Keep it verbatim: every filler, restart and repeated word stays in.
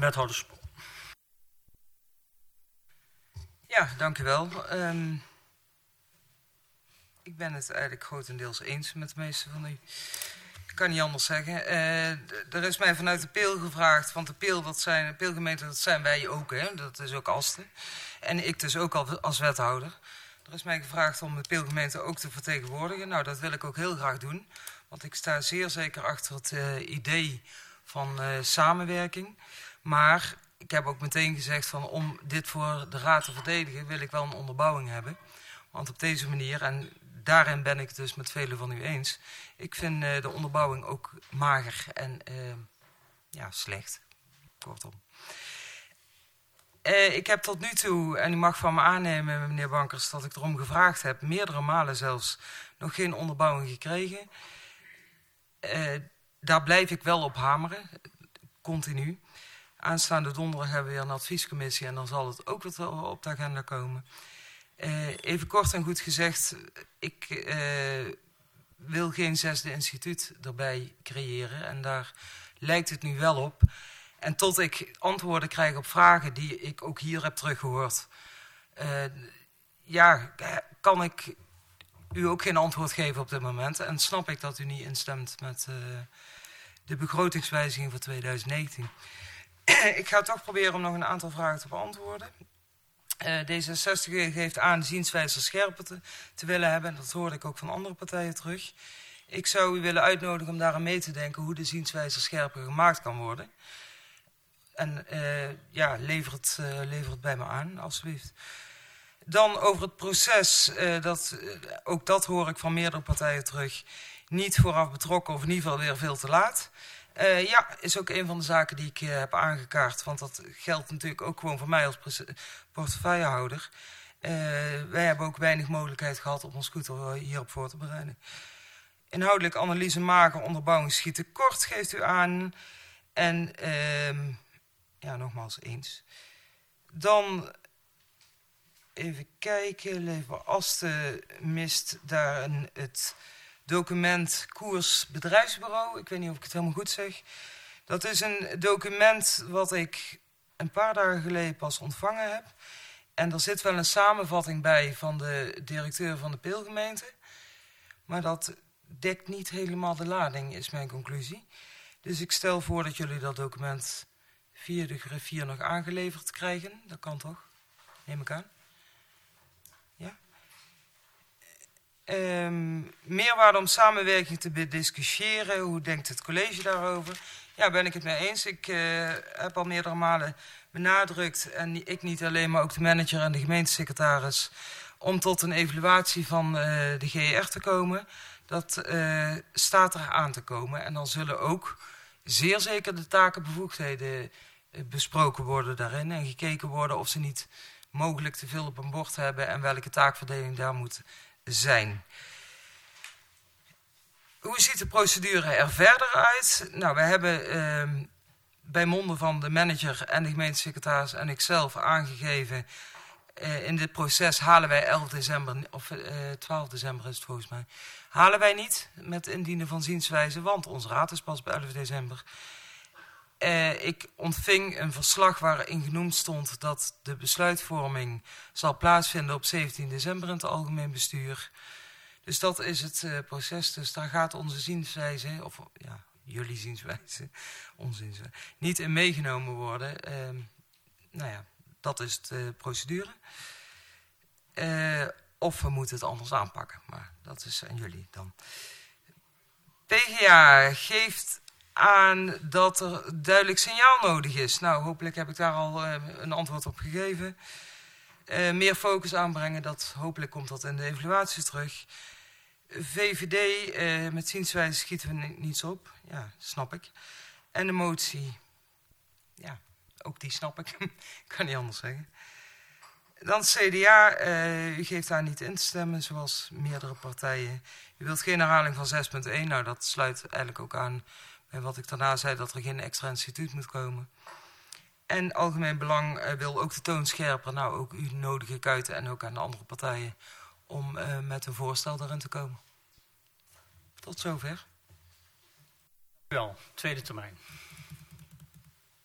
wethouder Spol. Ja, dank u wel. Um, ik ben het eigenlijk grotendeels eens met de meeste van u. Ik kan niet anders zeggen. Uh, er is mij vanuit de Peel gevraagd, want de Peel, dat zijn, de Peelgemeente, dat zijn wij ook, hè? Dat is ook Asten. En ik dus ook als wethouder. Er is mij gevraagd om de Peelgemeente ook te vertegenwoordigen. Nou, dat wil ik ook heel graag doen. Want ik sta zeer zeker achter het uh, idee van uh, samenwerking. Maar ik heb ook meteen gezegd van om dit voor de Raad te verdedigen wil ik wel een onderbouwing hebben. Want op deze manier, en daarin ben ik het dus met velen van u eens. Ik vind uh, de onderbouwing ook mager en uh, ja, slecht. Kortom. Uh, ik heb tot nu toe, en u mag van me aannemen meneer Bankers, dat ik erom gevraagd heb, meerdere malen zelfs, nog geen onderbouwing gekregen. Uh, daar blijf ik wel op hameren, continu. Aanstaande donderdag hebben we weer een adviescommissie en dan zal het ook weer op de agenda komen. Uh, even kort en goed gezegd, ik uh, wil geen zesde instituut erbij creëren en daar lijkt het nu wel op. En tot ik antwoorden krijg op vragen die ik ook hier heb teruggehoord, uh, ja, kan ik u ook geen antwoord geven op dit moment. En snap ik dat u niet instemt met uh, de begrotingswijziging voor twintig negentien. Ik ga toch proberen om nog een aantal vragen te beantwoorden. Uh, D zesenzestig geeft aan de zienswijze scherper te, te willen hebben. En dat hoorde ik ook van andere partijen terug. Ik zou u willen uitnodigen om daaraan mee te denken hoe de zienswijze scherper gemaakt kan worden. En uh, ja, lever het, uh, lever het bij me aan, alsjeblieft. Dan over het proces, uh, dat, uh, ook dat hoor ik van meerdere partijen terug. Niet vooraf betrokken of in ieder geval weer veel te laat. Uh, ja, is ook een van de zaken die ik uh, heb aangekaart. Want dat geldt natuurlijk ook gewoon voor mij als portefeuillehouder. Uh, wij hebben ook weinig mogelijkheid gehad om ons goed hierop voor te bereiden. Inhoudelijk analyse mager, onderbouwing schiet tekort, geeft u aan. En uh, ja, nogmaals eens. Dan even kijken. Leefbaar Asten mist daar een, het document Koers Bedrijfsbureau. Ik weet niet of ik het helemaal goed zeg. Dat is een document wat ik een paar dagen geleden pas ontvangen heb. En er zit wel een samenvatting bij van de directeur van de Peelgemeente. Maar dat dekt niet helemaal de lading, is mijn conclusie. Dus ik stel voor dat jullie dat document via de griffier nog aangeleverd krijgen. Dat kan toch? Neem ik aan. Ja. Um, meerwaarde om samenwerking te bediscussiëren. Hoe denkt het college daarover? Ja, ben ik het mee eens. Ik uh, heb al meerdere malen benadrukt, en ik niet alleen, maar ook de manager en de gemeentesecretaris, om tot een evaluatie van uh, de G E R te komen. Dat uh, staat er aan te komen. En dan zullen ook zeer zeker de takenbevoegdheden uh, besproken worden daarin. En gekeken worden of ze niet mogelijk te veel op een bord hebben en welke taakverdeling daar moet zijn. Hoe ziet de procedure er verder uit? Nou, we hebben uh, bij monden van de manager en de gemeentesecretaris en ikzelf aangegeven, uh, in dit proces halen wij elf december, of uh, twaalf december is het volgens mij, halen wij niet met indienen van zienswijze, want onze raad is pas op elf december. Uh, ik ontving een verslag waarin genoemd stond dat de besluitvorming zal plaatsvinden op zeventien december in het algemeen bestuur. Dus dat is het uh, proces. Dus daar gaat onze zienswijze, of ja, jullie zienswijze, onze zienswijze, niet in meegenomen worden. Uh, nou ja, dat is de uh, procedure. Uh, of we moeten het anders aanpakken, maar dat is aan jullie dan. P G A geeft aan dat er duidelijk signaal nodig is. Nou, hopelijk heb ik daar al uh, een antwoord op gegeven. Uh, meer focus aanbrengen, dat, hopelijk komt dat in de evaluatie terug. V V D, uh, met zienswijze schieten we niets op. Ja, snap ik. En de motie, ja, ook die snap ik. Kan niet anders zeggen. Dan het C D A, uh, u geeft daar niet in te stemmen, zoals meerdere partijen. U wilt geen herhaling van zes punt één. Nou, dat sluit eigenlijk ook aan bij wat ik daarna zei, dat er geen extra instituut moet komen. En Algemeen Belang uh, wil ook de toon scherper. Nou, ook u nodige kuiten en ook aan de andere partijen om uh, met een voorstel daarin te komen. Tot zover. Wel, tweede termijn.